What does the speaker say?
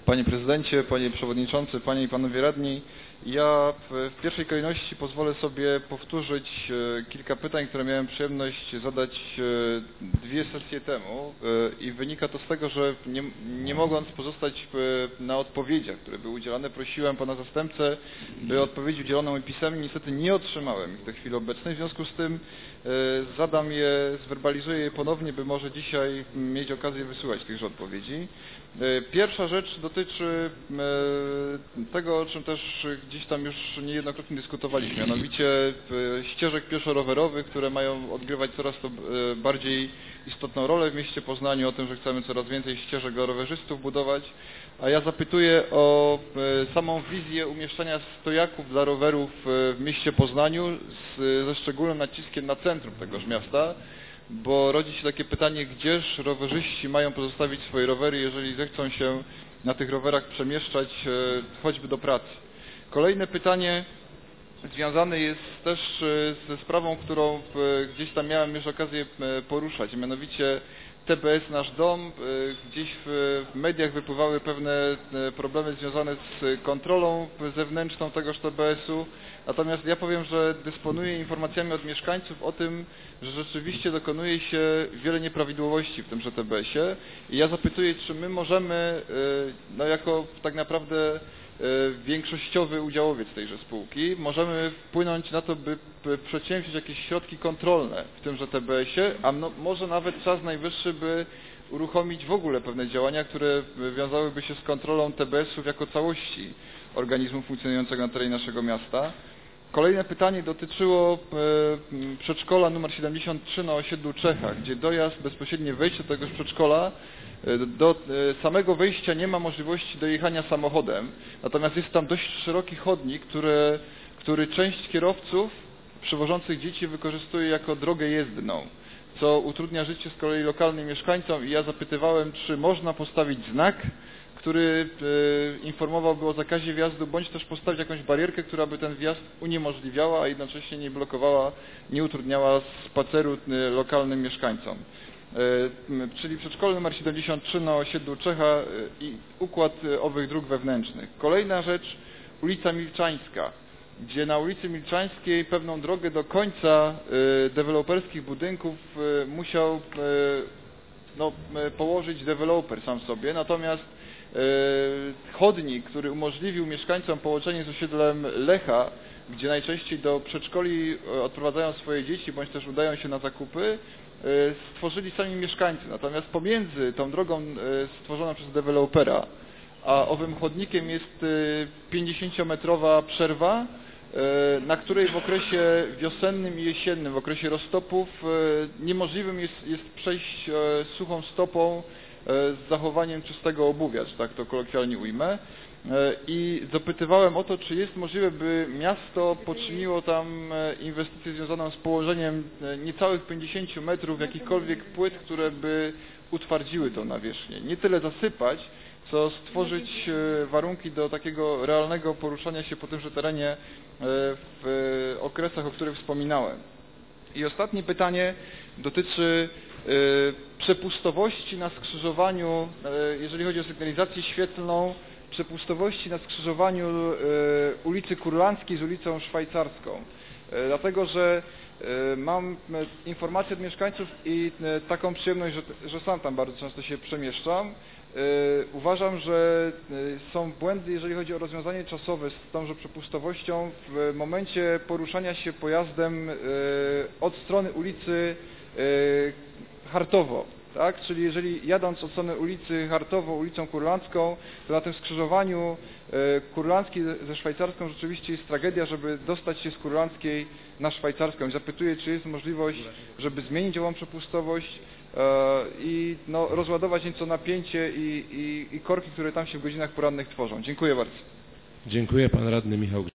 Panie Prezydencie, Panie Przewodniczący, Panie i Panowie Radni, ja w pierwszej kolejności pozwolę sobie powtórzyć kilka pytań, które miałem przyjemność zadać 2 sesje temu i wynika to z tego, że nie mogąc pozostać na odpowiedziach, które były udzielane, prosiłem Pana Zastępcę, by odpowiedzi udzieloną mi pisemnie. Niestety nie otrzymałem ich do chwili obecnej, w związku z tym zadam je, zwerbalizuję je ponownie, by może dzisiaj mieć okazję wysłuchać tychże odpowiedzi. Pierwsza rzecz dotyczy tego, o czym też gdzieś tam już niejednokrotnie dyskutowaliśmy, mianowicie ścieżek pieszo-rowerowych, które mają odgrywać coraz to bardziej istotną rolę w mieście Poznaniu, o tym, że chcemy coraz więcej ścieżek dla rowerzystów budować, a ja zapytuję o samą wizję umieszczania stojaków dla rowerów w mieście Poznaniu ze szczególnym naciskiem na centrum tegoż miasta, bo rodzi się takie pytanie, gdzież rowerzyści mają pozostawić swoje rowery, jeżeli zechcą się na tych rowerach przemieszczać choćby do pracy. Kolejne pytanie związane jest też ze sprawą, którą gdzieś tam miałem już okazję poruszać, mianowicie TBS Nasz Dom. Gdzieś w mediach wypływały pewne problemy związane z kontrolą zewnętrzną tegoż TBS-u, natomiast ja powiem, że dysponuję informacjami od mieszkańców o tym, że rzeczywiście dokonuje się wiele nieprawidłowości w tymże TBS-ie i ja zapytuję, czy my możemy, no jako tak naprawdę większościowy udziałowiec tejże spółki, możemy wpłynąć na to, by przedsięwziąć jakieś środki kontrolne w tymże TBS-ie, a może nawet czas najwyższy, by uruchomić w ogóle pewne działania, które wiązałyby się z kontrolą TBS-ów jako całości organizmu funkcjonującego na terenie naszego miasta. Kolejne pytanie dotyczyło przedszkola nr 73 na osiedlu Czecha, gdzie dojazd, bezpośrednie wejście do tegoż przedszkola, do samego wejścia nie ma możliwości dojechania samochodem, natomiast jest tam dość szeroki chodnik, który część kierowców przywożących dzieci wykorzystuje jako drogę jezdną, co utrudnia życie z kolei lokalnym mieszkańcom i ja zapytywałem, czy można postawić znak, który informowałby o zakazie wjazdu, bądź też postawić jakąś barierkę, która by ten wjazd uniemożliwiała, a jednocześnie nie blokowała, nie utrudniała spaceru lokalnym mieszkańcom. Czyli przedszkole nr 73 na osiedlu Czecha i układ owych dróg wewnętrznych. Kolejna rzecz, ulica Milczańska, gdzie na ulicy Milczańskiej pewną drogę do końca deweloperskich budynków musiał położyć deweloper sam sobie, natomiast chodnik, który umożliwił mieszkańcom połączenie z osiedlem Lecha, gdzie najczęściej do przedszkoli odprowadzają swoje dzieci, bądź też udają się na zakupy, stworzyli sami mieszkańcy. Natomiast pomiędzy tą drogą stworzoną przez dewelopera, a owym chodnikiem jest 50-metrowa przerwa, na której w okresie wiosennym i jesiennym, w okresie roztopów niemożliwym jest przejść suchą stopą z zachowaniem czystego obuwia, że tak to kolokwialnie ujmę. I dopytywałem o to, czy jest możliwe, by miasto poczyniło tam inwestycję związaną z położeniem niecałych 50 metrów jakichkolwiek płyt, które by utwardziły tą nawierzchnię. Nie tyle zasypać, co stworzyć warunki do takiego realnego poruszania się po tymże terenie w okresach, o których wspominałem. I ostatnie pytanie dotyczy przepustowości na skrzyżowaniu, jeżeli chodzi o sygnalizację świetlną, przepustowości na skrzyżowaniu ulicy Kurlandzkiej z ulicą Szwajcarską. Dlatego, że mam informacje od mieszkańców i taką przyjemność, że sam tam bardzo często się przemieszczam. Uważam, że są błędy, jeżeli chodzi o rozwiązanie czasowe z tąże przepustowością w momencie poruszania się pojazdem od strony ulicy Hartowo. Tak? Czyli jeżeli jadąc od strony ulicy Hartowo, ulicą Kurlandzką, to na tym skrzyżowaniu Kurlandzkiej ze Szwajcarską rzeczywiście jest tragedia, żeby dostać się z Kurlandzkiej na Szwajcarską. I zapytuję, czy jest możliwość, żeby zmienić ową przepustowość i rozładować nieco napięcie i korki, które tam się w godzinach porannych tworzą. Dziękuję bardzo. Dziękuję, pan radny Michał